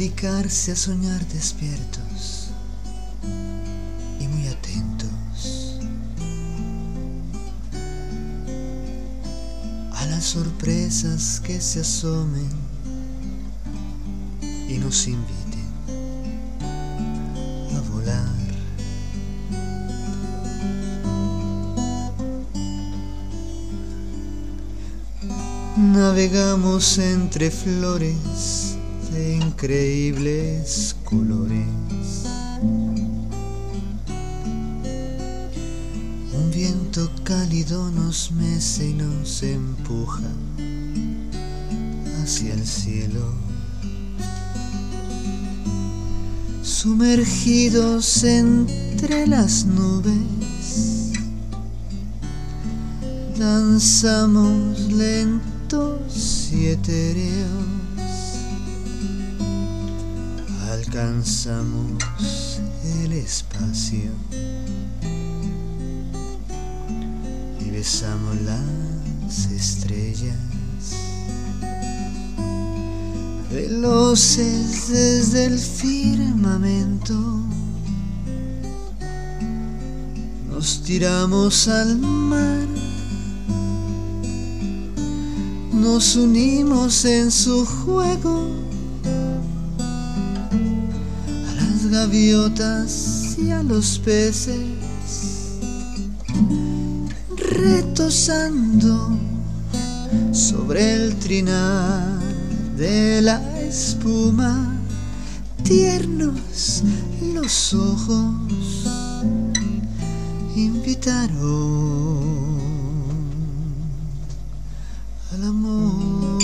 dedicarse a soñar despiertos y muy atentos a las sorpresas que se asomen y nos inviten a volar. Navegamos entre flores de increíbles colores. Un viento cálido nos mece y nos empuja hacia el cielo. Sumergidos entre las nubes, danzamos lentos y etéreos. Alcanzamos el espacio y besamos las estrellas. Veloces desde el firmamento, nos tiramos al mar, nos unimos en su juego, a las gaviotas y a los peces, retosando sobre el trinar de la espuma. Tiernos los ojos invitaron al amor.